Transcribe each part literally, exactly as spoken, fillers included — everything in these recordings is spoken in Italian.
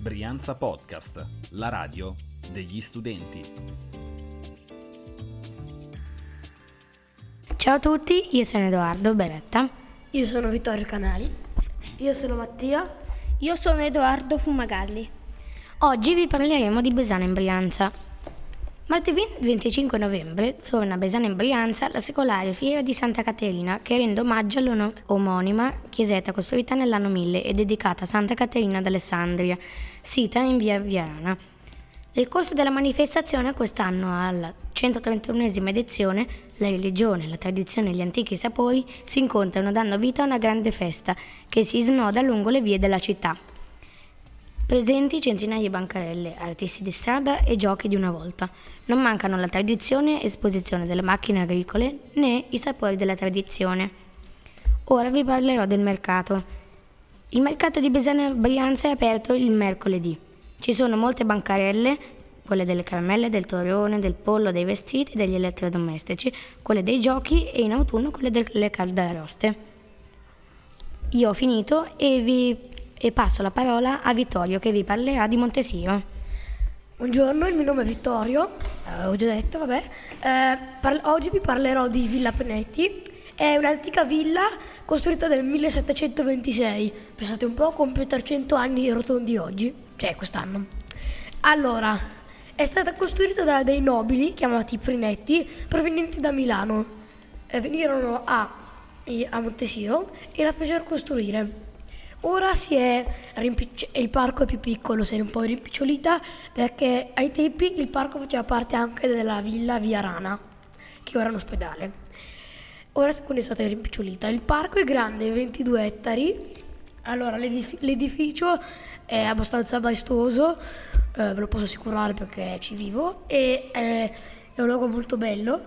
Brianza Podcast, la radio degli studenti. Ciao a tutti, io sono Edoardo Beretta. Io sono Vittorio Canali. Io sono Mattia. Io sono Edoardo Fumagalli. Oggi vi parleremo di Besana in Brianza. Martedì venticinque novembre torna a Besana in Brianza la secolare Fiera di Santa Caterina, che rende omaggio all'omonima chiesetta costruita nell'anno mille e dedicata a Santa Caterina d'Alessandria, sita in via Viarana. Nel corso della manifestazione quest'anno, alla centotrentunesima edizione, la religione, la tradizione e gli antichi sapori si incontrano dando vita a una grande festa che si snoda lungo le vie della città. Presenti centinaia di bancarelle, artisti di strada e giochi di una volta. Non mancano la tradizione e esposizione delle macchine agricole né i sapori della tradizione. Ora vi parlerò del mercato. Il mercato di Besana Brianza è aperto il mercoledì. Ci sono molte bancarelle, quelle delle caramelle, del torrone, del pollo, dei vestiti, degli elettrodomestici, quelle dei giochi e in autunno quelle delle caldaroste. Io ho finito e vi e passo la parola a Vittorio che vi parlerà di Montesiro. Buongiorno, il mio nome è Vittorio, eh, ho già detto, vabbè. Eh, par- oggi vi parlerò di Villa Penetti. È un'antica villa costruita nel millesettecentoventisei. Pensate un po', compie trecento anni rotondi oggi, cioè quest'anno. Allora, è stata costruita da dei nobili chiamati Prinetti provenienti da Milano. Eh, venirono a, a Montesiro e la fecero costruire. Ora si è rimpicci- il parco è più piccolo, si è un po' rimpicciolita perché ai tempi il parco faceva parte anche della villa Viarana, che ora è un ospedale. Ora quindi è stata rimpicciolita. Il parco è grande, ventidue ettari. Allora l'edif- l'edificio è abbastanza maestoso, eh, ve lo posso assicurare perché ci vivo, e è, è un luogo molto bello.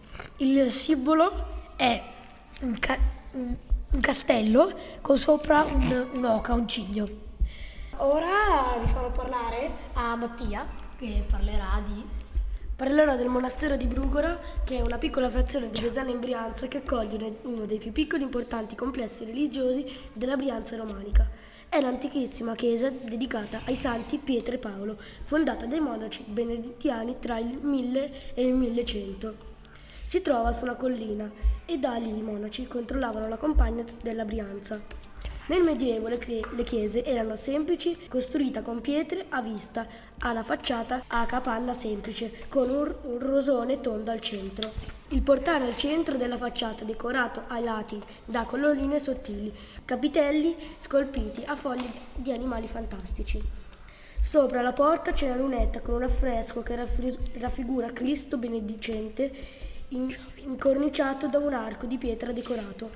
Il simbolo è un, ca- un un castello con sopra un, un'oca, un ciglio. Ora vi farò parlare a Mattia, che parlerà di Parlerò del monastero di Brugora, che è una piccola frazione di Besana in Brianza che accoglie uno dei più piccoli e importanti complessi religiosi della Brianza romanica. È l'antichissima chiesa dedicata ai santi Pietro e Paolo, fondata dai monaci benedettiani tra il mille e il millecento. Si trova su una collina e da lì i monaci controllavano la campagna della Brianza. Nel Medioevo le, cre- le chiese erano semplici, costruite con pietre a vista, alla facciata a capanna semplice, con un, un rosone tondo al centro. Il portale al centro della facciata decorato ai lati da colonne sottili, capitelli scolpiti a foglie di animali fantastici. Sopra la porta c'è una lunetta con un affresco che raffri- raffigura Cristo benedicente incorniciato da un arco di pietra decorato.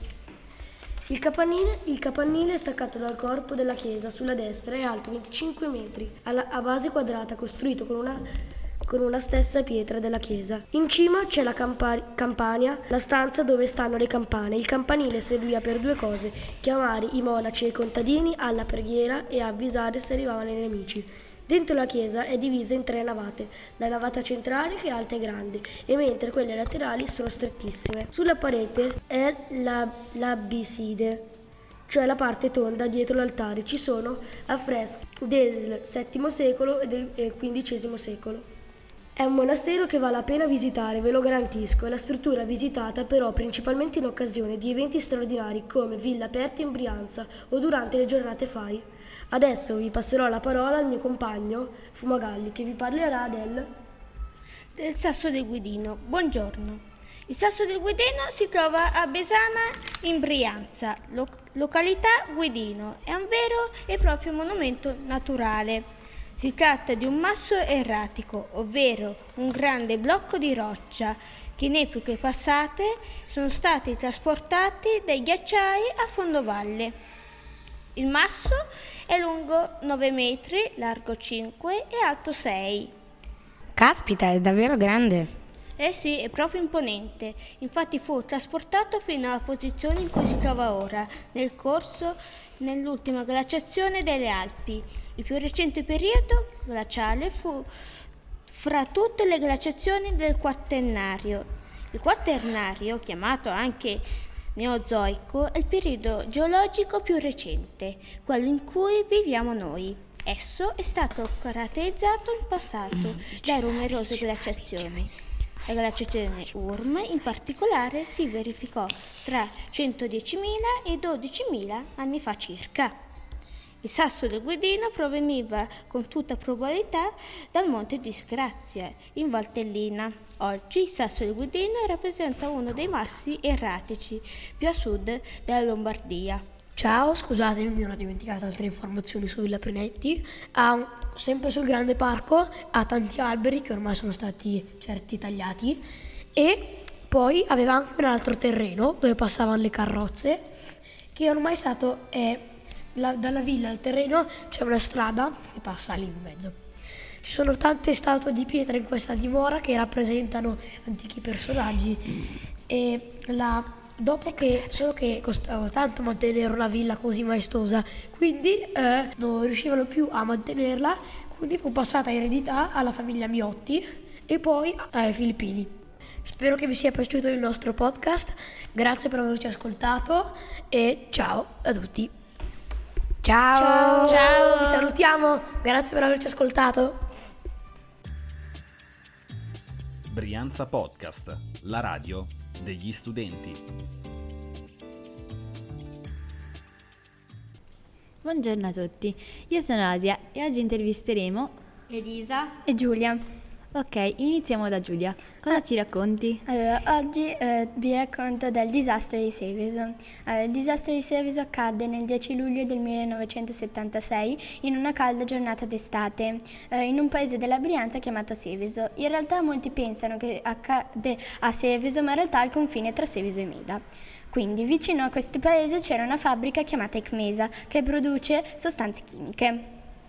Il campanile, il campanile è staccato dal corpo della chiesa sulla destra, è alto venticinque metri, alla, a base quadrata, costruito con una, con una stessa pietra della chiesa. In cima c'è la campa- campania, la stanza dove stanno le campane. Il campanile serviva per due cose: chiamare i monaci e i contadini alla preghiera e avvisare se arrivavano i nemici. Dentro la chiesa è divisa in tre navate, la navata centrale che è alta e grande, e mentre quelle laterali sono strettissime. Sulla parete è la, l'abside, cioè la parte tonda dietro l'altare. Ci sono affreschi del settimo secolo e del quindicesimo secolo. È un monastero che vale la pena visitare, ve lo garantisco. È la struttura visitata però principalmente in occasione di eventi straordinari come Villa Aperta in Brianza o durante le giornate Fai. Adesso vi passerò la parola al mio compagno Fumagalli, che vi parlerà del... del Sasso del Guidino. Buongiorno. Il Sasso del Guidino si trova a Besana in Brianza, lo- località Guidino. È un vero e proprio monumento naturale. Si tratta di un masso erratico, ovvero un grande blocco di roccia che in epoche passate sono stati trasportati dai ghiacciai a fondovalle. Il masso è lungo nove metri, largo cinque e alto sei. Caspita, è davvero grande. Eh sì, è proprio imponente. Infatti fu trasportato fino alla posizione in cui si trova ora, nel corso nell'ultima glaciazione delle Alpi. Il più recente periodo glaciale fu fra tutte le glaciazioni del Quaternario. Il Quaternario, chiamato anche Neozoico, è il periodo geologico più recente, quello in cui viviamo noi. Esso è stato caratterizzato in passato da numerose glaciazioni. La glaciazione Urm in particolare si verificò tra centodiecimila e dodicimila anni fa circa. Il sasso del Guidino proveniva con tutta probabilità dal monte Disgrazia in Valtellina. Oggi il sasso del Guidino rappresenta uno dei massi erratici più a sud della Lombardia. Ciao, scusatemi, mi ero dimenticata altre informazioni su Villa Prenetti. Ha un- sempre sul grande parco ha tanti alberi che ormai sono stati certi tagliati, e poi aveva anche un altro terreno dove passavano le carrozze, che ormai è stato è, la- dalla villa al terreno c'è una strada che passa lì in mezzo. Ci sono tante statue di pietra in questa dimora che rappresentano antichi personaggi, e la dopo che solo che costava tanto mantenere una villa così maestosa, quindi eh, non riuscivano più a mantenerla, quindi fu passata in eredità alla famiglia Miotti e poi ai Filippini. Spero che vi sia piaciuto il nostro podcast, grazie per averci ascoltato e ciao a tutti. Ciao! Ciao, vi salutiamo, grazie per averci ascoltato. Brianza Podcast, la radio degli studenti. Buongiorno a tutti, io sono Asia e oggi intervisteremo Elisa. E Giulia. Ok, iniziamo da Giulia. Cosa Ah. ci racconti? Allora, oggi eh, vi racconto del disastro di Seveso. Allora, il disastro di Seveso accadde nel dieci luglio del millenovecentosettantasei in una calda giornata d'estate eh, in un paese della Brianza chiamato Seveso. In realtà molti pensano che accadde a Seveso, ma in realtà al confine tra Seveso e Meda. Quindi vicino a questo paese c'era una fabbrica chiamata Ecmesa che produce sostanze chimiche.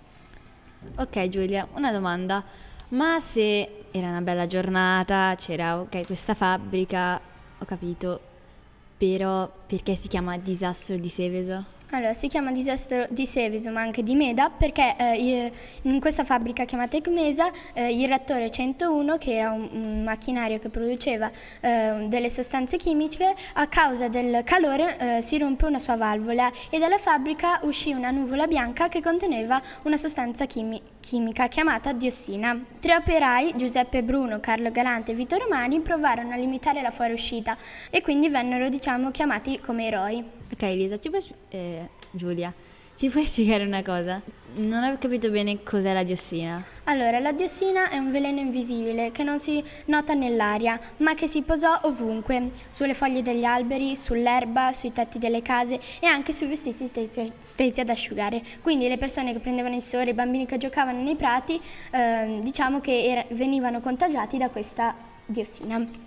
Ok Giulia, una domanda. Ma se era una bella giornata, c'era ok questa fabbrica, ho capito, però perché si chiama disastro di Seveso? Allora, si chiama disastro di Seveso ma anche di Meda perché eh, in questa fabbrica chiamata Ecmesa eh, il reattore centouno, che era un, un macchinario che produceva eh, delle sostanze chimiche, a causa del calore eh, si rompe una sua valvola e dalla fabbrica uscì una nuvola bianca che conteneva una sostanza chimi- chimica chiamata diossina. Tre operai, Giuseppe Bruno, Carlo Galante e Vito Romani, provarono a limitare la fuoriuscita e quindi vennero, diciamo, chiamati come eroi. Ok Elisa, ci puoi, sp- eh, Giulia, ci puoi spiegare una cosa? Non ho capito bene cos'è la diossina. Allora, la diossina è un veleno invisibile che non si nota nell'aria, ma che si posò ovunque, sulle foglie degli alberi, sull'erba, sui tetti delle case e anche sui vestiti stessi, stesi ad asciugare. Quindi le persone che prendevano il sole, i bambini che giocavano nei prati, eh, diciamo che era, venivano contagiati da questa diossina.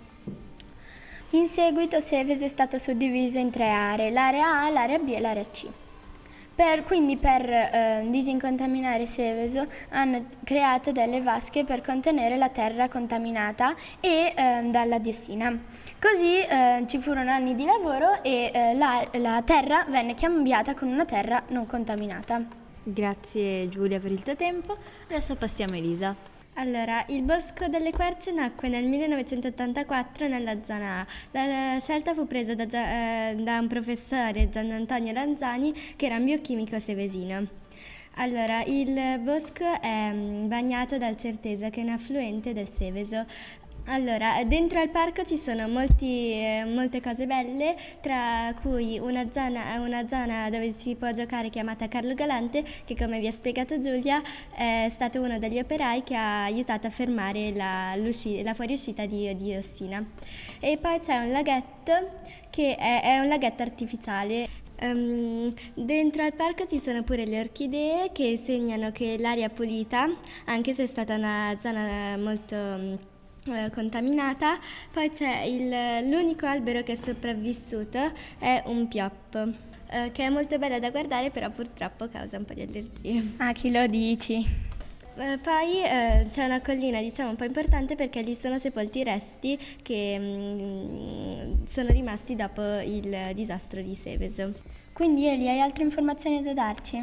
In seguito Seveso è stato suddiviso in tre aree, l'area A, l'area B e l'area C. Per, quindi per eh, disincontaminare Seveso hanno creato delle vasche per contenere la terra contaminata e eh, dalla diossina. Così eh, ci furono anni di lavoro e eh, la, la terra venne cambiata con una terra non contaminata. Grazie Giulia per il tuo tempo, adesso passiamo a Elisa. Allora, il Bosco delle Querce nacque nel millenovecentottantaquattro nella zona A. La scelta fu presa da, Gia- eh, da un professore, Gian Antonio Lanzani, che era un biochimico sevesino. Allora, il bosco è mm, bagnato dal Certesa, che è un affluente del Seveso. Allora, dentro al parco ci sono molti, eh, molte cose belle, tra cui una zona, una zona dove si può giocare chiamata Carlo Galante, che come vi ha spiegato Giulia è stato uno degli operai che ha aiutato a fermare la, la fuoriuscita di diossina. E poi c'è un laghetto che è, è un laghetto artificiale. Um, dentro al parco ci sono pure le orchidee che segnano che l'aria è pulita, anche se è stata una zona molto contaminata. Poi c'è il, l'unico albero che è sopravvissuto è un pioppo, eh, che è molto bello da guardare, però purtroppo causa un po' di allergie. Ah, chi lo dici? Eh, poi eh, c'è una collina, diciamo, un po' importante perché lì sono sepolti i resti che mh, sono rimasti dopo il disastro di Seveso. Quindi Eli, hai altre informazioni da darci?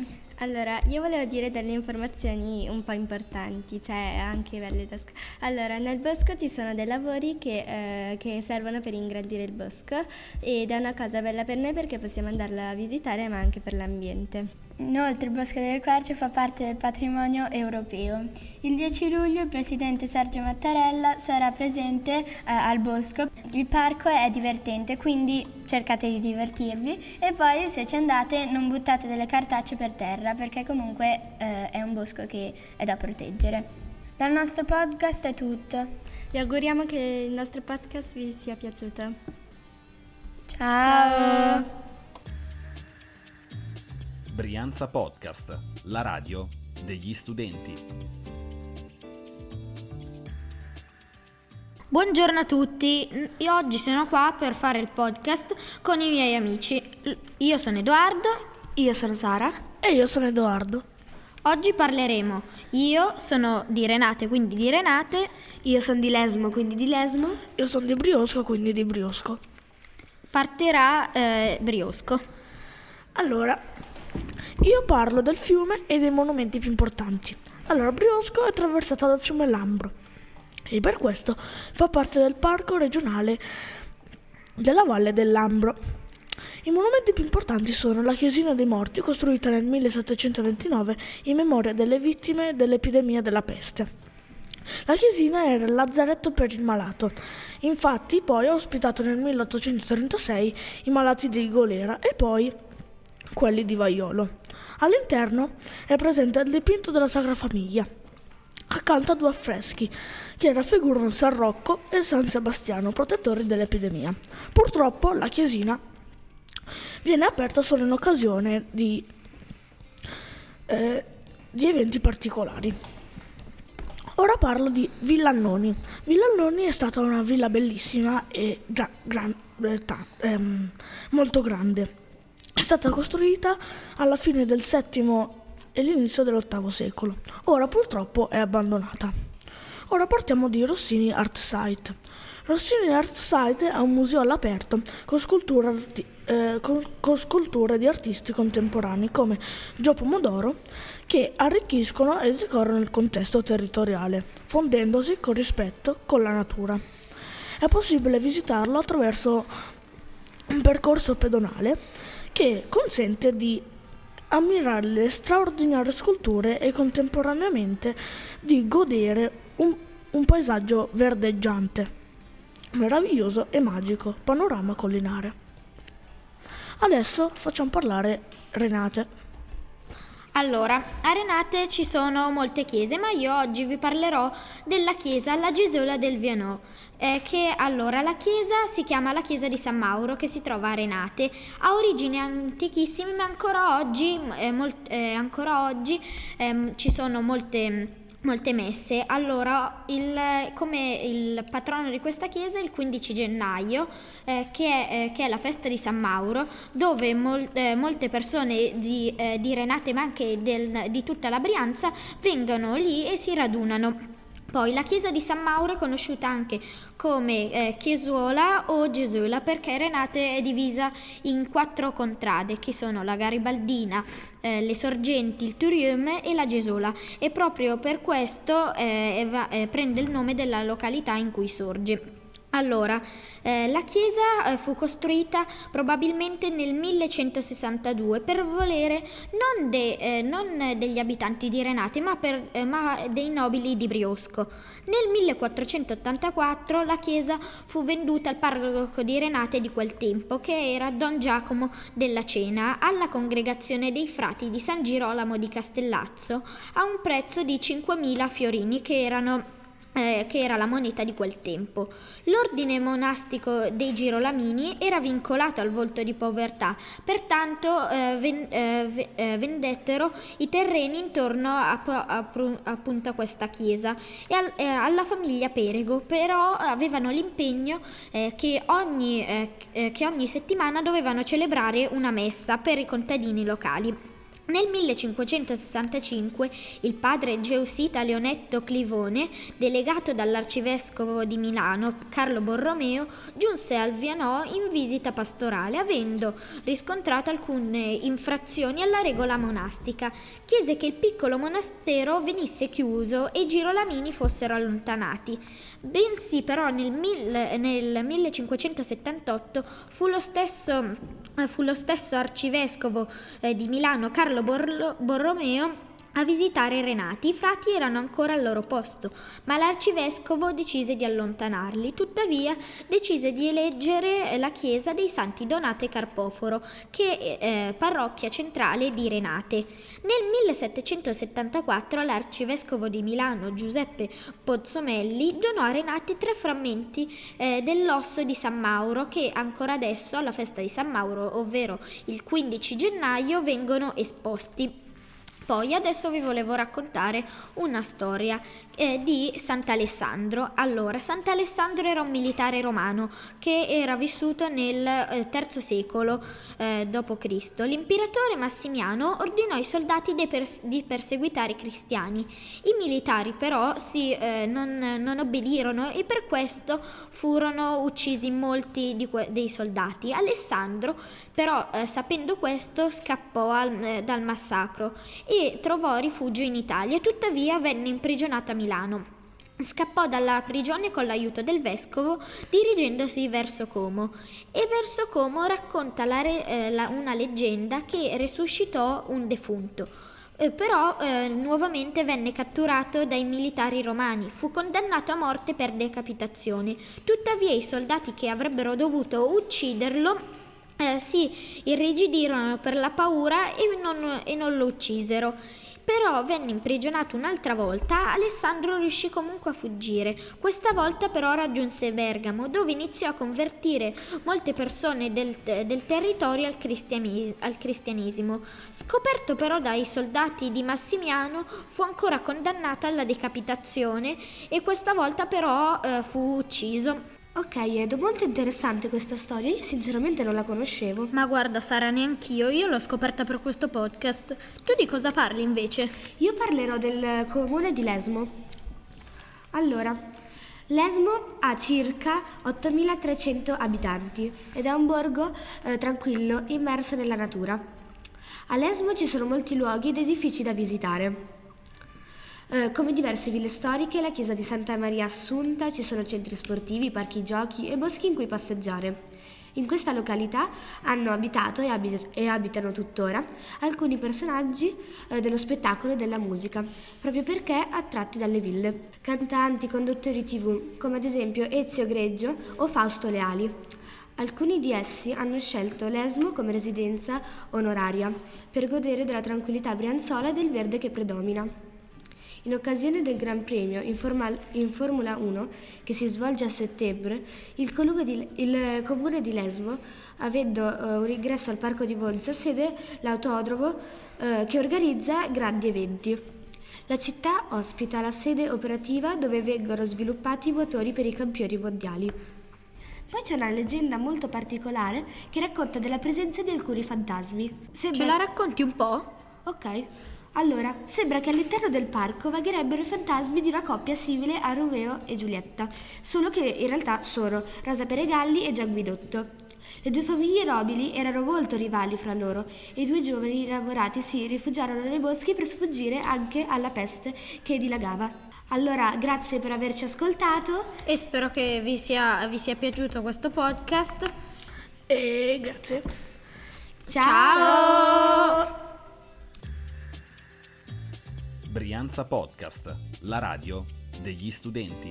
Allora, io volevo dire delle informazioni un po' importanti, cioè anche belle da sc- Allora, nel bosco ci sono dei lavori che, eh, che servono per ingrandire il bosco ed è una cosa bella per noi perché possiamo andarlo a visitare, ma anche per l'ambiente. Inoltre il Bosco delle Querce fa parte del patrimonio europeo. Il dieci luglio il presidente Sergio Mattarella sarà presente eh, al bosco. Il parco è divertente, quindi cercate di divertirvi e poi se ci andate non buttate delle cartacce per terra perché comunque eh, è un bosco che è da proteggere. Dal nostro podcast è tutto. Vi auguriamo che il nostro podcast vi sia piaciuto. Ciao! Ciao. Brianza Podcast, la radio degli studenti. Buongiorno a tutti, io oggi sono qua per fare il podcast con i miei amici. Io sono Edoardo. Io sono Sara. E io sono Edoardo. Oggi parleremo. Io sono di Renate, quindi di Renate. Io sono di Lesmo, quindi di Lesmo. Io sono di Briosco, quindi di Briosco. Partirà eh, Briosco. Allora, io parlo del fiume e dei monumenti più importanti. Allora, Briosco è attraversata dal fiume Lambro e per questo fa parte del parco regionale della Valle del Lambro. I monumenti più importanti sono la Chiesina dei Morti, costruita nel millesettecentoventinove in memoria delle vittime dell'epidemia della peste. La chiesina era il lazzaretto per il malato, infatti poi ha ospitato nel milleottocentotrentasei i malati di golera e poi quelli di vaiolo. All'interno è presente il dipinto della Sacra Famiglia, accanto a due affreschi che raffigurano San Rocco e San Sebastiano, protettori dell'epidemia. Purtroppo la chiesina viene aperta solo in occasione di, eh, di eventi particolari. Ora parlo di Villa Annoni. Villa Annoni è stata una villa bellissima e gra- gran- eh, ta- ehm, molto grande. È stata costruita alla fine del settimo e l'inizio dell'ottavo secolo. Ora purtroppo è abbandonata. Ora parliamo di Rossini Art Site. Rossini Art Site è un museo all'aperto con sculture, arti- eh, con, con sculture di artisti contemporanei come Gio Pomodoro che arricchiscono e decorano il contesto territoriale, fondendosi con rispetto con la natura. È possibile visitarlo attraverso un percorso pedonale che consente di ammirare le straordinarie sculture e contemporaneamente di godere un, un paesaggio verdeggiante, meraviglioso e magico, panorama collinare. Adesso facciamo parlare Renate. Allora, a Renate ci sono molte chiese, ma io oggi vi parlerò della chiesa La Gesola del Vianò, eh, che allora la chiesa si chiama la chiesa di San Mauro, che si trova a Renate. Ha origini antichissime, ma ancora oggi, eh, molt, eh, ancora oggi eh, ci sono molte... molte messe. Allora, il, come il patrono di questa chiesa è il quindici gennaio, eh, che, è, eh, che è la festa di San Mauro, dove mol, eh, molte persone di, eh, di Renate, ma anche del, di tutta la Brianza, vengono lì e si radunano. Poi la chiesa di San Mauro è conosciuta anche come eh, Chiesuola o Gesola, perché Renate è divisa in quattro contrade, che sono la Garibaldina, eh, le Sorgenti, il Turium e la Gesola, e proprio per questo eh, eva, eh, prende il nome della località in cui sorge. Allora, eh, la chiesa eh, fu costruita probabilmente nel millecentosessantadue per volere non, de, eh, non degli abitanti di Renate, ma, per, eh, ma dei nobili di Briosco. Nel millequattrocentottantaquattro la chiesa fu venduta al parroco di Renate di quel tempo, che era Don Giacomo della Cena, alla congregazione dei frati di San Girolamo di Castellazzo, a un prezzo di cinquemila fiorini, che erano Eh, che era la moneta di quel tempo. L'ordine monastico dei Girolamini era vincolato al voto di povertà, pertanto eh, ven, eh, eh, vendettero i terreni intorno a, a, a, appunto a questa chiesa e al, eh, alla famiglia Perego, però avevano l'impegno eh, che, ogni, eh, che ogni settimana dovevano celebrare una messa per i contadini locali. Nel millecinquecentosessantacinque il padre Geusita Leonetto Clivone, delegato dall'arcivescovo di Milano Carlo Borromeo, giunse al Vianò in visita pastorale, avendo riscontrato alcune infrazioni alla regola monastica. Chiese che il piccolo monastero venisse chiuso e i girolamini fossero allontanati. Bensì però nel, mille, nel millecinquecentosettantotto fu lo stesso, fu lo stesso arcivescovo eh, di Milano Carlo Borlo, Borromeo a visitare i renati. I frati erano ancora al loro posto, ma l'arcivescovo decise di allontanarli. Tuttavia decise di eleggere la chiesa dei Santi Donato e Carpoforo, che è eh, parrocchia centrale di Renate. Nel millesettecentosettantaquattro l'arcivescovo di Milano Giuseppe Pozzomelli donò a Renate tre frammenti eh, dell'osso di San Mauro, che ancora adesso alla festa di San Mauro, ovvero il quindici gennaio, vengono esposti. Poi adesso vi volevo raccontare una storia eh, di Sant'Alessandro. Allora, Sant'Alessandro era un militare romano che era vissuto nel eh, terzo secolo eh, dopo Cristo. L'imperatore Massimiano ordinò ai soldati de pers- di perseguitare i cristiani. I militari però si, eh, non, non obbedirono e per questo furono uccisi molti di que- dei soldati. Alessandro però, eh, sapendo questo, scappò al, eh, dal massacro e trovò rifugio in Italia, tuttavia venne imprigionato a Milano. Scappò dalla prigione con l'aiuto del vescovo, dirigendosi verso Como, e verso Como racconta la re, eh, la, una leggenda che resuscitò un defunto. Eh, però eh, nuovamente venne catturato dai militari romani, fu condannato a morte per decapitazione. Tuttavia i soldati che avrebbero dovuto ucciderlo Eh, si irrigidirono per la paura e non, e non lo uccisero. Però venne imprigionato un'altra volta. Alessandro riuscì comunque a fuggire. Questa volta però raggiunse Bergamo, dove iniziò a convertire molte persone del, del territorio al, cristiani, al cristianesimo. Scoperto però dai soldati di Massimiano, fu ancora condannato alla decapitazione e questa volta però eh, fu ucciso. Ok, Edo, molto interessante questa storia, io sinceramente non la conoscevo. Ma guarda Sara, neanch'io, io l'ho scoperta per questo podcast. Tu di cosa parli invece? Io parlerò del comune di Lesmo. Allora, Lesmo ha circa ottomilatrecento abitanti ed è un borgo eh, tranquillo, immerso nella natura. A Lesmo ci sono molti luoghi ed edifici da visitare. Eh, come diverse ville storiche, la chiesa di Santa Maria Assunta, ci sono centri sportivi, parchi giochi e boschi in cui passeggiare. In questa località hanno abitato e, abit- e abitano tuttora alcuni personaggi eh, dello spettacolo e della musica, proprio perché attratti dalle ville. Cantanti, conduttori tivù, come ad esempio Ezio Greggio o Fausto Leali. Alcuni di essi hanno scelto Lesmo come residenza onoraria per godere della tranquillità brianzola e del verde che predomina. In occasione del Gran Premio in, formal, in Formula uno, che si svolge a settembre, il, di, il comune di Lesmo, avendo uh, un ingresso al parco di Monza, sede l'autodromo uh, che organizza grandi eventi. La città ospita la sede operativa dove vengono sviluppati i motori per i campioni mondiali. Poi c'è una leggenda molto particolare che racconta della presenza di alcuni fantasmi. Sembra... Ce la racconti un po'? Ok. Allora, sembra che all'interno del parco vagherebbero i fantasmi di una coppia simile a Romeo e Giulietta, solo che in realtà sono Rosa Peregalli e Gian Guidotto. Le due famiglie nobili erano molto rivali fra loro e i due giovani innamorati si rifugiarono nei boschi per sfuggire anche alla peste che dilagava. Allora, grazie per averci ascoltato e spero che vi sia, vi sia piaciuto questo podcast. E grazie. Ciao! Ciao! Brianza Podcast, la radio degli studenti.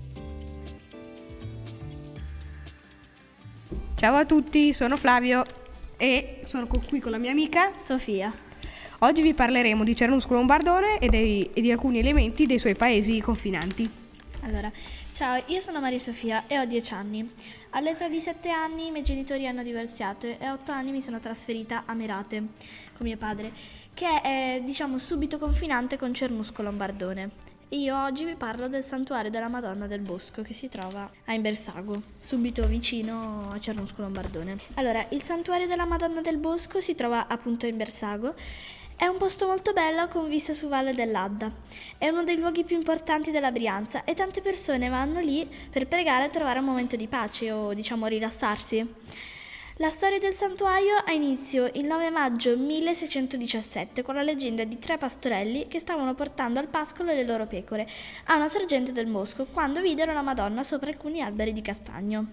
Ciao a tutti, sono Flavio e sono qui con la mia amica Sofia. Oggi vi parleremo di Cernusco Lombardone e, dei, e di alcuni elementi dei suoi paesi confinanti. Allora, ciao, io sono Maria Sofia e ho dieci anni. All'età di sette anni i miei genitori hanno divorziato e a otto anni mi sono trasferita a Merate con mio padre, che è, diciamo, subito confinante con Cernusco Lombardone. Io oggi vi parlo del santuario della Madonna del Bosco che si trova a Imbersago, subito vicino a Cernusco Lombardone. Allora, il santuario della Madonna del Bosco si trova appunto a Imbersago È un posto molto bello con vista su Valle dell'Adda. È uno dei luoghi più importanti della Brianza e tante persone vanno lì per pregare e trovare un momento di pace o diciamo rilassarsi. La storia del santuario ha inizio il nove maggio milleseicentodiciassette con la leggenda di tre pastorelli che stavano portando al pascolo le loro pecore a una sorgente del bosco quando videro la Madonna sopra alcuni alberi di castagno.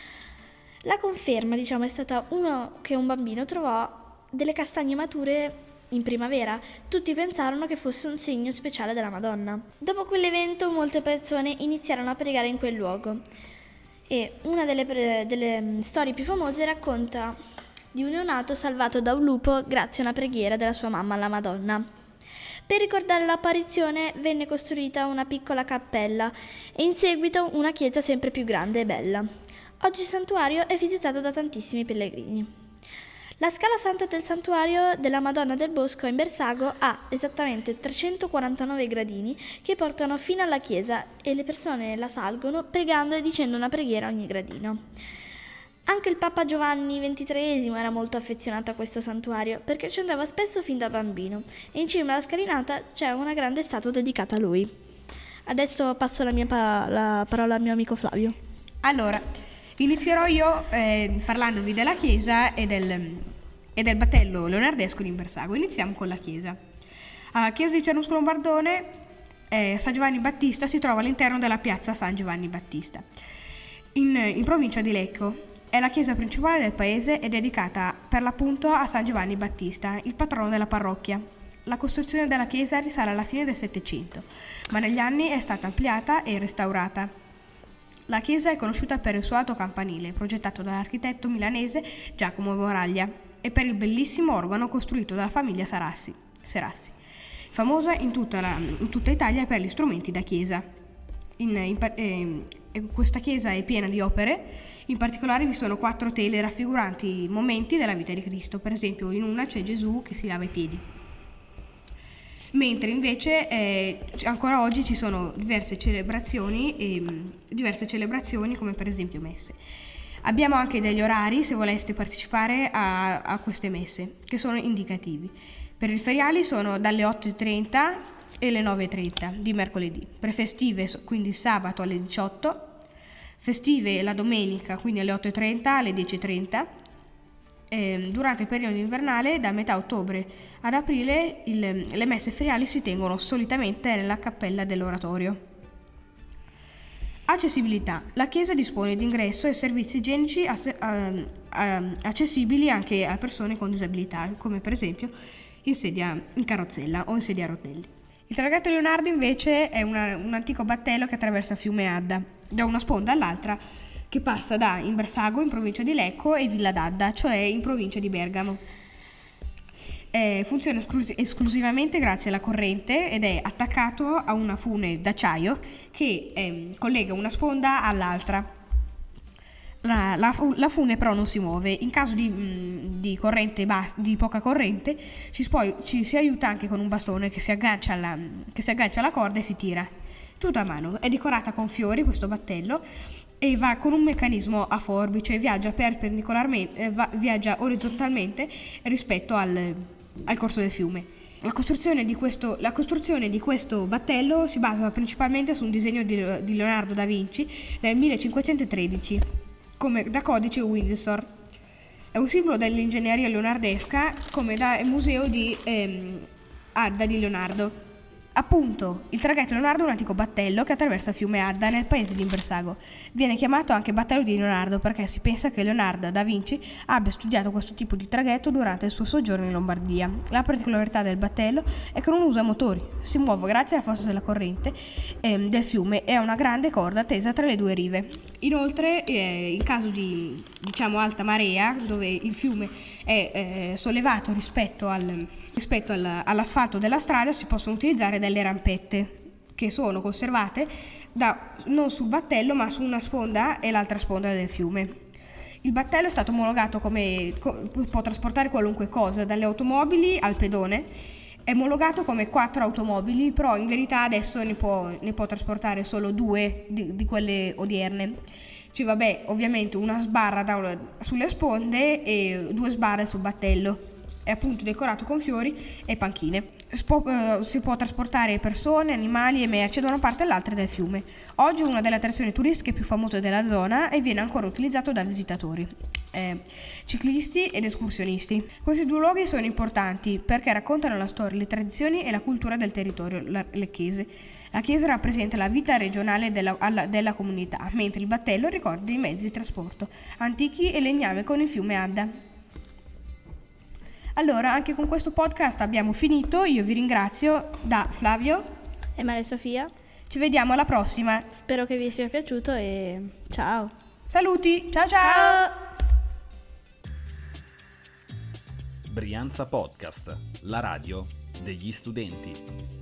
La conferma, diciamo, è stata uno che un bambino trovò delle castagne mature in primavera. Tutti pensarono che fosse un segno speciale della Madonna. Dopo quell'evento molte persone iniziarono a pregare in quel luogo. E una delle, pre- delle storie più famose racconta di un neonato salvato da un lupo grazie a una preghiera della sua mamma alla Madonna. Per ricordare l'apparizione venne costruita una piccola cappella e in seguito una chiesa sempre più grande e bella. Oggi il santuario è visitato da tantissimi pellegrini. La scala santa del santuario della Madonna del Bosco in Bersago ha esattamente trecentoquarantanove gradini che portano fino alla chiesa e le persone la salgono pregando e dicendo una preghiera a ogni gradino. Anche il Papa Giovanni ventitreesimo era molto affezionato a questo santuario perché ci andava spesso fin da bambino e in cima alla scalinata c'è una grande statua dedicata a lui. Adesso passo la, mia pa- la parola al mio amico Flavio. Allora, inizierò io eh, parlandovi della chiesa e del, e del battello leonardesco di Bersago. Iniziamo con la chiesa. La chiesa di Cernusco Lombardone, eh, San Giovanni Battista, si trova all'interno della piazza San Giovanni Battista, in, in provincia di Lecco. È la chiesa principale del paese e dedicata per l'appunto a San Giovanni Battista, il patrono della parrocchia. La costruzione della chiesa risale alla fine del Settecento, ma negli anni è stata ampliata e restaurata. La chiesa è conosciuta per il suo alto campanile, progettato dall'architetto milanese Giacomo Moraglia, e per il bellissimo organo costruito dalla famiglia Sarassi, Serassi, famosa in tutta, la, in tutta Italia per gli strumenti da chiesa. In, in, eh, questa chiesa è piena di opere, in particolare vi sono quattro tele raffiguranti momenti della vita di Cristo, per esempio in una c'è Gesù che si lava i piedi. Mentre invece eh, ancora oggi ci sono diverse celebrazioni, e, mh, diverse celebrazioni come per esempio messe. Abbiamo anche degli orari se voleste partecipare a, a queste messe, che sono indicativi. Per il feriali sono dalle otto e trenta e le nove e trenta di mercoledì, prefestive quindi il sabato alle diciotto, festive la domenica quindi alle otto e trenta alle dieci e trenta. Eh, durante il periodo invernale, da metà ottobre ad aprile, il, le messe feriali si tengono solitamente nella cappella dell'oratorio. Accessibilità. La chiesa dispone di ingresso e servizi igienici ass- a- a- accessibili anche a persone con disabilità, come per esempio in sedia in carrozzella o in sedia a rotelle. Il traghetto Leonardo invece è una, un antico battello che attraversa il fiume Adda da una sponda all'altra, che passa da Imbersago in provincia di Lecco e Villa d'Adda, cioè in provincia di Bergamo. Eh, funziona esclus- esclusivamente grazie alla corrente ed è attaccato a una fune d'acciaio che eh, collega una sponda all'altra. La, la, fu- la fune però non si muove. In caso di, mh, di, corrente bas- di poca corrente ci, spo- ci si aiuta anche con un bastone che si aggancia alla, che si aggancia alla corda e si tira. Tutto a mano. È decorata con fiori questo battello e va con un meccanismo a forbice, viaggia perpendicolarmente, eh, va, viaggia orizzontalmente rispetto al, al corso del fiume. La costruzione di questo, la costruzione di questo battello si basa principalmente su un disegno di, di Leonardo da Vinci nel millecinquecentotredici, come da codice Windsor. È un simbolo dell'ingegneria leonardesca, come da museo di ehm, Adda di Leonardo. Appunto, il traghetto Leonardo è un antico battello che attraversa il fiume Adda nel paese di Imbersago. Viene chiamato anche battello di Leonardo perché si pensa che Leonardo da Vinci abbia studiato questo tipo di traghetto durante il suo soggiorno in Lombardia. La particolarità del battello è che non usa motori, si muove grazie alla forza della corrente ehm, del fiume e ha una grande corda tesa tra le due rive. Inoltre, eh, in caso di diciamo alta marea, dove il fiume è eh, sollevato rispetto al rispetto all'asfalto della strada, si possono utilizzare delle rampette che sono conservate da, non sul battello ma su una sponda e l'altra sponda del fiume. Il battello è stato omologato come co, può trasportare qualunque cosa, dalle automobili al pedone. È omologato come quattro automobili, però in verità adesso ne può, ne può trasportare solo due di, di quelle odierne. Ci vabbè ovviamente una sbarra da una, sulle sponde e due sbarre sul battello. è appunto decorato con fiori e panchine. Spo- eh, si può trasportare persone, animali e merci da una parte all'altra del fiume. Oggi è una delle attrazioni turistiche più famose della zona e viene ancora utilizzato da visitatori, eh, ciclisti ed escursionisti. Questi due luoghi sono importanti perché raccontano la storia, le tradizioni e la cultura del territorio la- lecchese. La chiesa rappresenta la vita regionale della, alla, della comunità, mentre il battello ricorda i mezzi di trasporto antichi e legname con il fiume Adda. Allora, anche con questo podcast abbiamo finito. Io vi ringrazio da Flavio e Maria Sofia. Ci vediamo alla prossima. Spero che vi sia piaciuto e ciao. Saluti, ciao ciao. Ciao. Brianza Podcast, la radio degli studenti.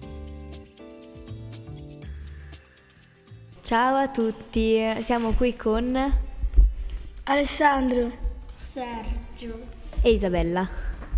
Ciao a tutti, siamo qui con Alessandro, Sergio e Isabella.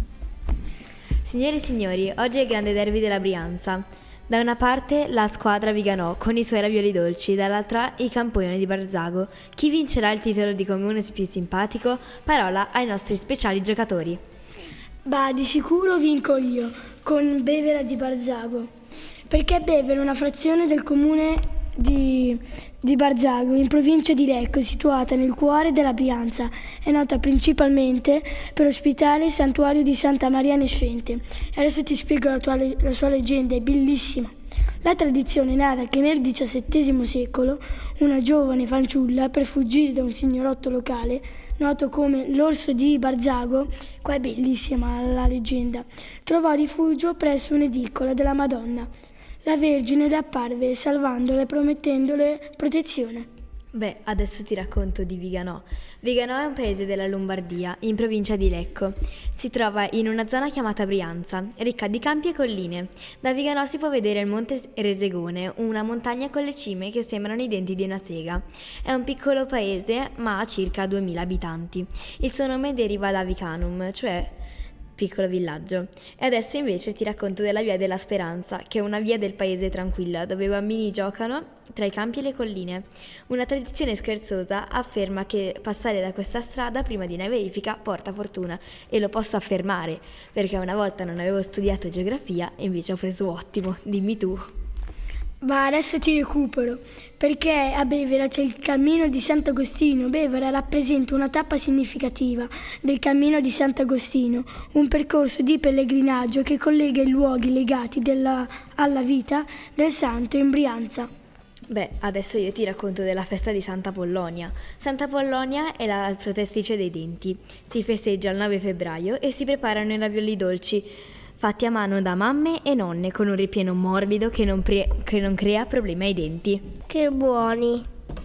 Signori e signori, oggi è il grande derby della Brianza. Da una parte la squadra Viganò con i suoi ravioli dolci, dall'altra i campioni di Barzago. Chi vincerà il titolo di comune più simpatico? Parola ai nostri speciali giocatori. Bah, di sicuro vinco io, con Bevera di Barzago, perché Bevera è una frazione del comune di, di Barzago, in provincia di Lecco, situata nel cuore della Brianza. È nota principalmente per ospitare il santuario di Santa Maria Nascente. E adesso ti spiego la, tua, la sua leggenda, è bellissima. La tradizione narra che nel diciassettesimo secolo una giovane fanciulla, per fuggire da un signorotto locale noto come l'orso di Barzago, qua è bellissima la leggenda, trovò rifugio presso un'edicola della Madonna. La Vergine le apparve salvandola e promettendole protezione. Beh, adesso ti racconto di Viganò. Viganò è un paese della Lombardia, in provincia di Lecco. Si trova in una zona chiamata Brianza, ricca di campi e colline. Da Viganò si può vedere il Monte Resegone, una montagna con le cime che sembrano i denti di una sega. È un piccolo paese, ma ha circa duemila abitanti. Il suo nome deriva da Vicanum, cioè piccolo villaggio. E adesso invece ti racconto della Via della Speranza, che è una via del paese tranquilla, dove i bambini giocano tra i campi e le colline. Una tradizione scherzosa afferma che passare da questa strada prima di una verifica porta fortuna, e lo posso affermare, perché una volta non avevo studiato geografia e invece ho preso ottimo. Dimmi tu. Ma adesso ti recupero, perché a Bevera c'è il cammino di Sant'Agostino. Bevera rappresenta una tappa significativa del cammino di Sant'Agostino, un percorso di pellegrinaggio che collega i luoghi legati della, alla vita del santo in Brianza. Beh, adesso io ti racconto della festa di Santa Pollonia. Santa Pollonia è la protettrice dei denti. Si festeggia il nove febbraio e si preparano i ravioli dolci, fatti a mano da mamme e nonne, con un ripieno morbido che non, pre- che non crea problemi ai denti. Che buoni!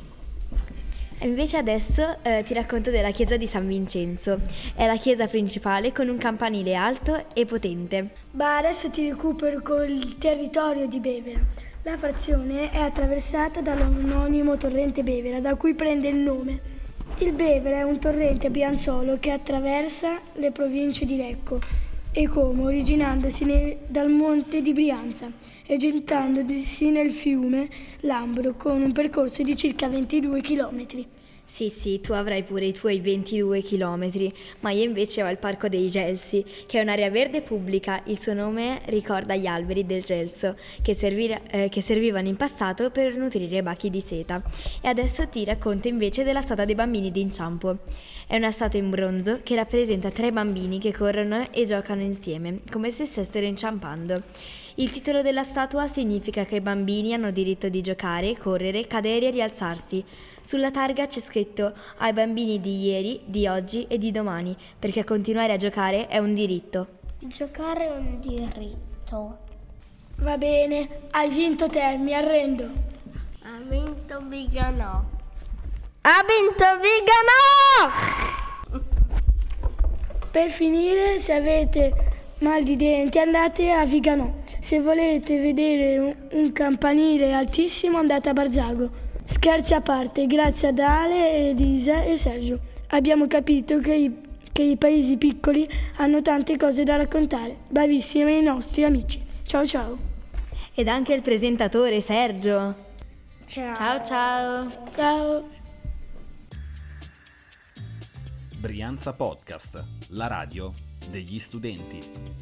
E invece adesso eh, ti racconto della chiesa di San Vincenzo. È la chiesa principale con un campanile alto e potente. Ma adesso ti recupero col territorio di Bevera. La frazione è attraversata dall'omonimo torrente Bevera, da cui prende il nome. Il Bevera è un torrente brianzolo che attraversa le province di Lecco e Como, originandosi ne, dal monte di Brianza e gettandosi nel fiume Lambro con un percorso di circa ventidue chilometri. Sì, sì, tu avrai pure i tuoi ventidue chilometri, ma io invece ho il Parco dei Gelsi, che è un'area verde pubblica. Il suo nome ricorda gli alberi del gelso, che, servira, eh, che servivano in passato per nutrire bachi di seta. E adesso ti racconto invece della statua dei bambini d'inciampo. È una statua in bronzo che rappresenta tre bambini che corrono e giocano insieme, come se stessero inciampando. Il titolo della statua significa che i bambini hanno diritto di giocare, correre, cadere e rialzarsi. Sulla targa c'è scritto ai bambini di ieri, di oggi e di domani, perché continuare a giocare è un diritto. Giocare è un diritto. Va bene, hai vinto te, mi arrendo. Ha vinto Viganò. Ha vinto Viganò! Per finire, se avete mal di denti andate a Viganò. Se volete vedere un, un campanile altissimo andate a Barzago. Scherzi a parte, grazie ad Ale, Elisa e Sergio. Abbiamo capito che i, che i paesi piccoli hanno tante cose da raccontare. Bravissimi i nostri amici. Ciao ciao. Ed anche il presentatore Sergio. Ciao. Ciao ciao. Ciao. Brianza Podcast, la radio degli studenti.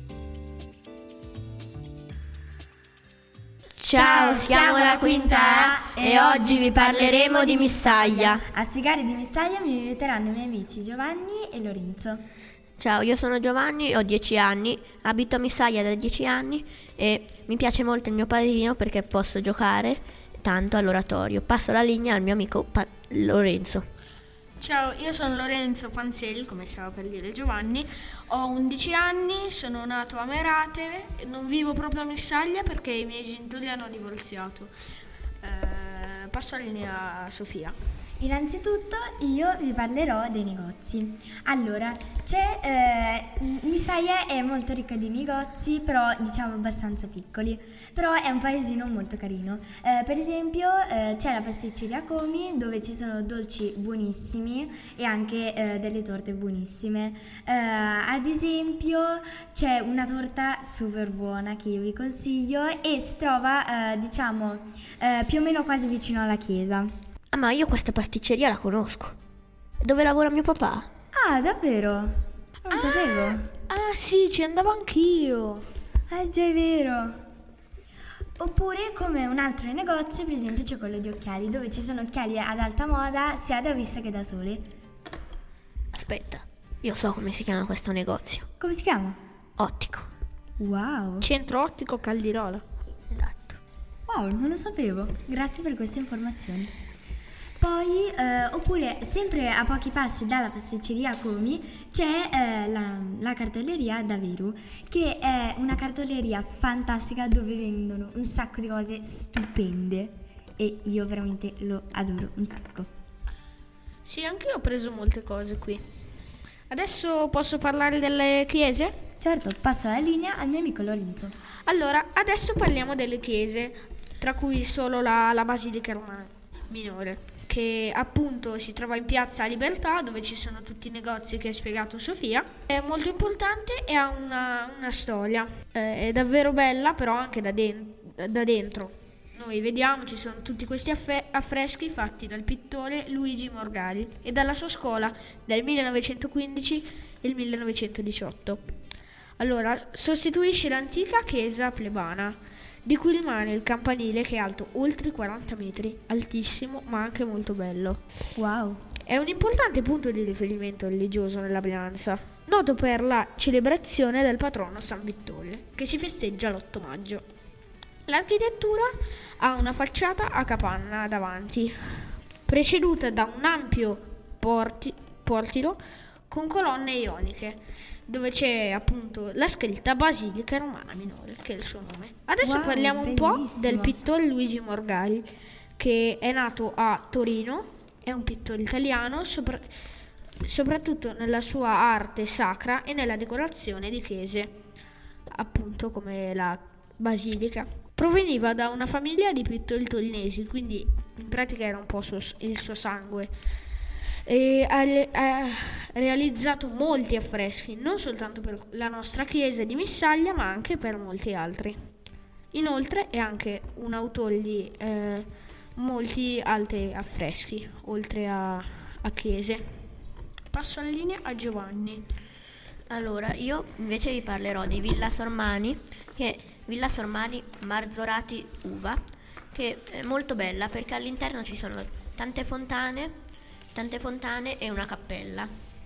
Ciao, siamo la quinta A e oggi vi parleremo di Missaglia. A spiegare di Missaglia mi aiuteranno i miei amici Giovanni e Lorenzo. Ciao, io sono Giovanni, ho dieci anni, abito a Missaglia da dieci anni e mi piace molto il mio paesino perché posso giocare tanto all'oratorio. Passo la linea al mio amico pa- Lorenzo. Ciao, io sono Lorenzo Panzelli, come stava per dire Giovanni, ho undici anni, sono nato a Merate, non vivo proprio a Missaglia perché i miei genitori hanno divorziato. Eh, passo la linea a Sofia. Innanzitutto io vi parlerò dei negozi. Allora, c'è eh, Missaglia è molto ricca di negozi, però diciamo abbastanza piccoli. Però è un paesino molto carino. Eh, per esempio eh, c'è la pasticceria Comi, dove ci sono dolci buonissimi e anche eh, delle torte buonissime. Eh, ad esempio c'è una torta super buona che io vi consiglio e si trova eh, diciamo eh, più o meno quasi vicino alla chiesa. Ah, ma io questa pasticceria la conosco. Dove lavora mio papà? Ah, davvero? Non lo ah, sapevo. Ah sì, ci andavo anch'io. Ah, già è vero. Oppure come un altro negozio, per esempio c'è quello di occhiali, dove ci sono occhiali ad alta moda sia da vista che da sole. Aspetta, io so come si chiama questo negozio. Come si chiama? Ottico. Wow. Centro Ottico Caldirola. Esatto. Wow, non lo sapevo. Grazie per queste informazioni. Poi, eh, oppure sempre a pochi passi dalla pasticceria Comi c'è eh, la, la cartoleria Daveru, che è una cartoleria fantastica dove vendono un sacco di cose stupende e io veramente lo adoro un sacco. Sì, anche io ho preso molte cose qui. Adesso posso parlare delle chiese? Certo, passo la linea al mio amico Lorenzo. Allora, adesso parliamo delle chiese, tra cui solo la, la Basilica Romana Minore, che appunto si trova in Piazza Libertà, dove ci sono tutti i negozi che ha spiegato Sofia. È molto importante e ha una, una storia. Eh, è davvero bella, però anche da, den- da dentro. Noi vediamo, ci sono tutti questi affe- affreschi fatti dal pittore Luigi Morgali e dalla sua scuola del millenovecentoquindici e il millenovecentodiciotto. Allora, sostituisce l'antica chiesa plebana, di cui rimane il campanile che è alto oltre quaranta metri, altissimo ma anche molto bello. Wow! È un importante punto di riferimento religioso nella Brianza, noto per la celebrazione del patrono San Vittorio, che si festeggia l'otto maggio. L'architettura ha una facciata a capanna davanti, preceduta da un ampio porti- portico con colonne ioniche, dove c'è appunto la scritta Basilica Romana Minore, che è il suo nome. Adesso wow, parliamo un bellissimo. po' del pittore Luigi Morgali, che è nato a Torino, è un pittore italiano, sopra- soprattutto nella sua arte sacra e nella decorazione di chiese, appunto come la Basilica. Proveniva da una famiglia di pittori torinesi, quindi in pratica era un po' suo, il suo sangue. E ha, ha realizzato molti affreschi, non soltanto per la nostra chiesa di Missaglia, ma anche per molti altri. Inoltre è anche un autore di eh, molti altri affreschi, oltre a, a chiese. Passo la linea a Giovanni. Allora, io invece vi parlerò di Villa Sormani, che Villa Sormani Marzorati Uva, che è molto bella perché all'interno ci sono tante fontane, tante fontane e una cappella.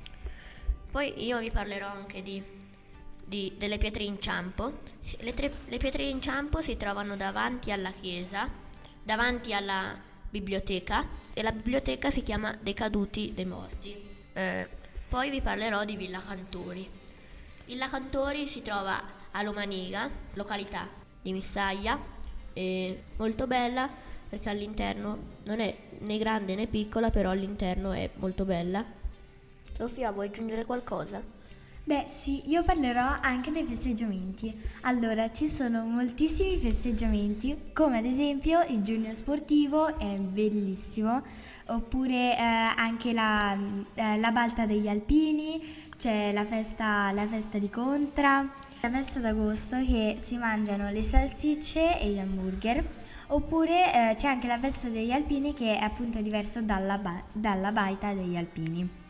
Poi io vi parlerò anche di, di delle pietre inciampo. Le, tre, le pietre inciampo si trovano davanti alla chiesa, davanti alla biblioteca, e la biblioteca si chiama Dei Caduti dei Morti. Eh, poi vi parlerò di Villa Cantori. Villa Cantori si trova a Lomaniga, località di Missaglia, è molto bella perché all'interno non è né grande né piccola, però all'interno è molto bella. Sofia, vuoi aggiungere qualcosa? Beh sì, io parlerò anche dei festeggiamenti. Allora, ci sono moltissimi festeggiamenti, come ad esempio il giugno sportivo, è bellissimo, oppure eh, anche la, eh, la Balta degli Alpini, c'è la festa, la festa di Contra, la festa d'agosto che si mangiano le salsicce e gli hamburger, oppure eh, c'è anche la festa degli Alpini che è appunto diversa dalla, ba- dalla Baita degli Alpini.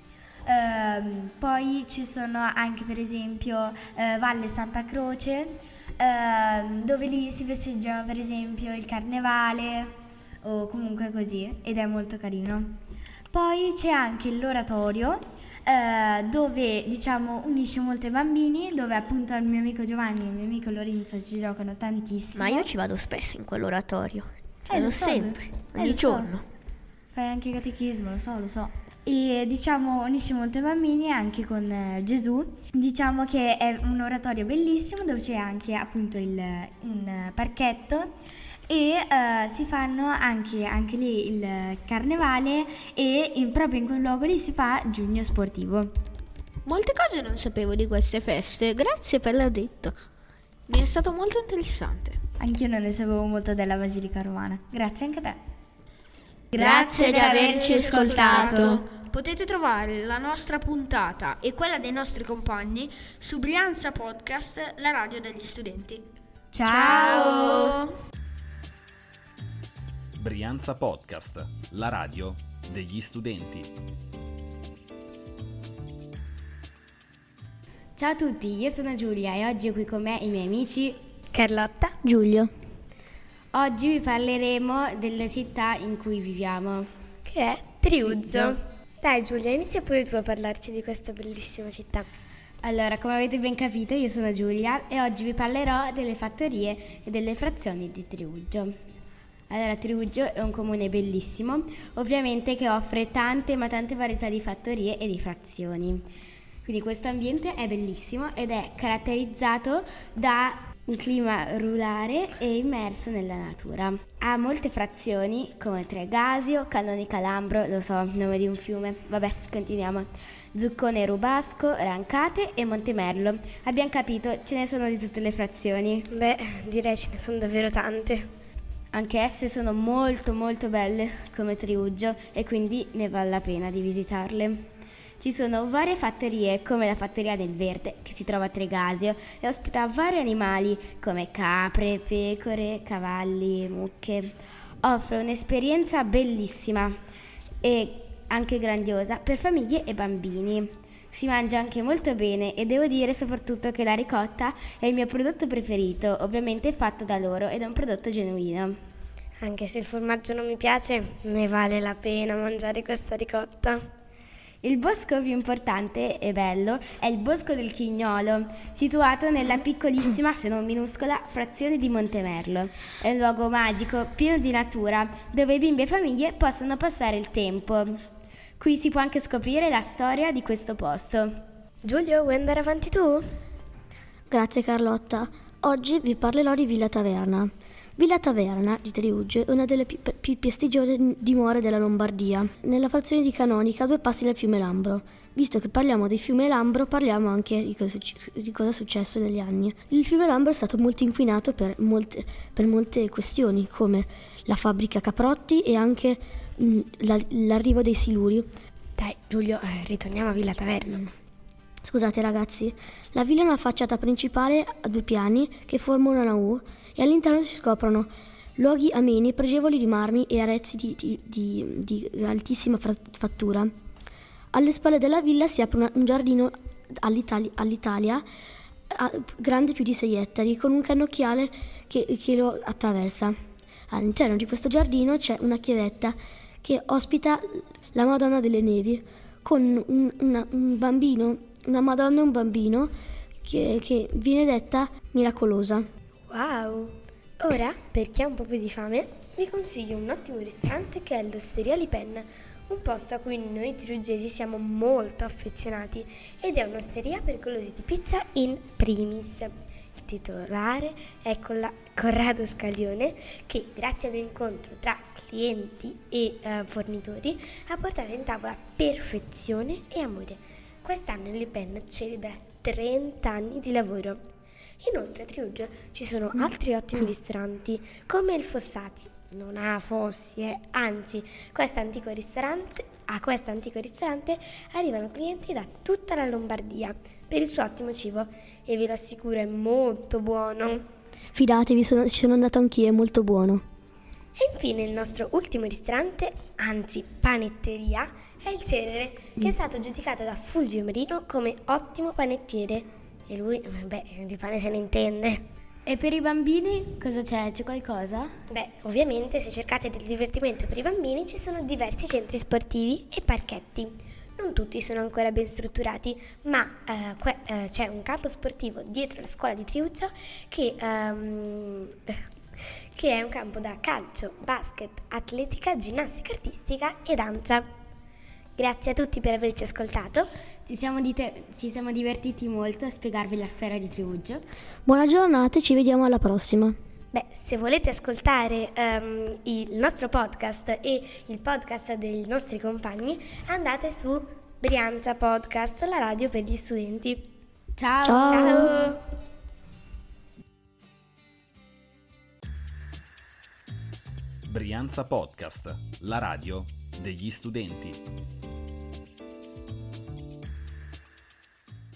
Ehm, poi ci sono anche per esempio eh, Valle Santa Croce, ehm, dove lì si festeggia per esempio il carnevale o comunque così, ed è molto carino. Poi c'è anche l'oratorio, eh, dove diciamo unisce molti bambini, dove appunto il mio amico Giovanni e il mio amico Lorenzo ci giocano tantissimo. Ma io ci vado spesso in quell'oratorio, ci Eh, vado lo so, sempre, eh, ogni lo so. giorno. Fai anche catechismo, lo so, lo so. E diciamo unisce molti bambini anche con eh, Gesù. Diciamo che è un oratorio bellissimo dove c'è anche appunto il, un eh, parchetto e eh, si fanno anche, anche lì il carnevale e in- proprio in quel luogo lì si fa giugno sportivo. Molte cose non sapevo di queste feste, grazie per l'aver detto. Mi è stato molto interessante. Anch'io non ne sapevo molto della Basilica Romana. Grazie anche a te. Grazie di averci ascoltato. Potete trovare la nostra puntata e quella dei nostri compagni su Brianza Podcast, la radio degli studenti. Ciao! Brianza Podcast, la radio degli studenti. Ciao a tutti, io sono Giulia e oggi ho qui con me i miei amici Carlotta, Giulio. Oggi vi parleremo della città in cui viviamo, che è Triuggio. Dai Giulia, inizia pure tu a parlarci di questa bellissima città. Allora, come avete ben capito, io sono Giulia e oggi vi parlerò delle fattorie e delle frazioni di Triuggio. Allora, Triuggio è un comune bellissimo, ovviamente che offre tante ma tante varietà di fattorie e di frazioni. Quindi questo ambiente è bellissimo ed è caratterizzato da un clima rurale e immerso nella natura. Ha molte frazioni come Tregasio, Canonica Lambro, lo so, nome di un fiume. Vabbè, continuiamo. Zuccone Rubasco, Rancate e Montemerlo. Abbiamo capito, ce ne sono di tutte le frazioni. Beh, direi ce ne sono davvero tante. Anche esse sono molto molto belle come Triuggio e quindi ne vale la pena di visitarle. Ci sono varie fattorie come la fattoria del Verde che si trova a Tregasio e ospita vari animali come capre, pecore, cavalli, mucche. Offre un'esperienza bellissima e anche grandiosa per famiglie e bambini. Si mangia anche molto bene e devo dire soprattutto che la ricotta è il mio prodotto preferito, ovviamente fatto da loro ed è un prodotto genuino. Anche se il formaggio non mi piace, ne vale la pena mangiare questa ricotta. Il bosco più importante e bello è il Bosco del Chignolo, situato nella piccolissima, se non minuscola, frazione di Montemerlo. È un luogo magico, pieno di natura, dove i bimbi e famiglie possono passare il tempo. Qui si può anche scoprire la storia di questo posto. Giulio, vuoi andare avanti tu? Grazie Carlotta. Oggi vi parlerò di Villa Taverna. Villa Taverna di Triuggio è una delle più, più prestigiose dimore della Lombardia, nella frazione di Canonica, a due passi dal fiume Lambro. Visto che parliamo del fiume Lambro, parliamo anche di cosa, di cosa è successo negli anni. Il fiume Lambro è stato molto inquinato per molte, per molte questioni, come la fabbrica Caprotti e anche mh, la, l'arrivo dei siluri. Dai Giulio, eh, ritorniamo a Villa Taverna. Scusate ragazzi, la villa è una facciata principale a due piani che formano una U e all'interno si scoprono luoghi ameni, pregevoli di marmi e arezzi di, di, di, di altissima fattura. Alle spalle della villa si apre una, un giardino all'Italia, all'Italia a, grande più di sei ettari, con un cannocchiale che, che lo attraversa. All'interno di questo giardino c'è una chiesetta che ospita la Madonna delle Nevi, con un, una, un bambino, una Madonna e un bambino che, che viene detta miracolosa. Wow! Ora, per chi ha un po' più di fame, vi consiglio un ottimo ristorante che è l'Osteria Li Pen, un posto a cui noi triuggesi siamo molto affezionati ed è un'osteria per golosi di pizza in primis. Il titolare è Corrado Scaglione che, grazie ad un incontro tra clienti e eh, fornitori, ha portato in tavola perfezione e amore. Quest'anno il Li Pen celebra trenta anni di lavoro. Inoltre a Triuggio ci sono altri ottimi ristoranti come il Fossati. Non ha fossi, eh. Anzi, questo antico ristorante, a questo antico ristorante arrivano clienti da tutta la Lombardia per il suo ottimo cibo e ve lo assicuro è molto buono. Fidatevi, sono, ci sono andato anch'io, è molto buono. E infine il nostro ultimo ristorante, anzi panetteria, è il Cerere, che è stato giudicato da Fulvio Marino come ottimo panettiere. E lui, beh, di pane se ne intende. E per i bambini cosa c'è? C'è qualcosa? Beh, ovviamente se cercate del divertimento per i bambini ci sono diversi centri sportivi e parchetti. Non tutti sono ancora ben strutturati, ma eh, que- eh, c'è un campo sportivo dietro la scuola di Triuccio che, um, che è un campo da calcio, basket, atletica, ginnastica artistica e danza. Grazie a tutti per averci ascoltato. Ci siamo, di te- ci siamo divertiti molto a spiegarvi la storia di Triuggio. Buona giornata e ci vediamo alla prossima. Beh, se volete ascoltare um, il nostro podcast e il podcast dei nostri compagni, andate su Brianza Podcast, la radio per gli studenti. Ciao! Ciao! Ciao. Brianza Podcast, la radio degli studenti.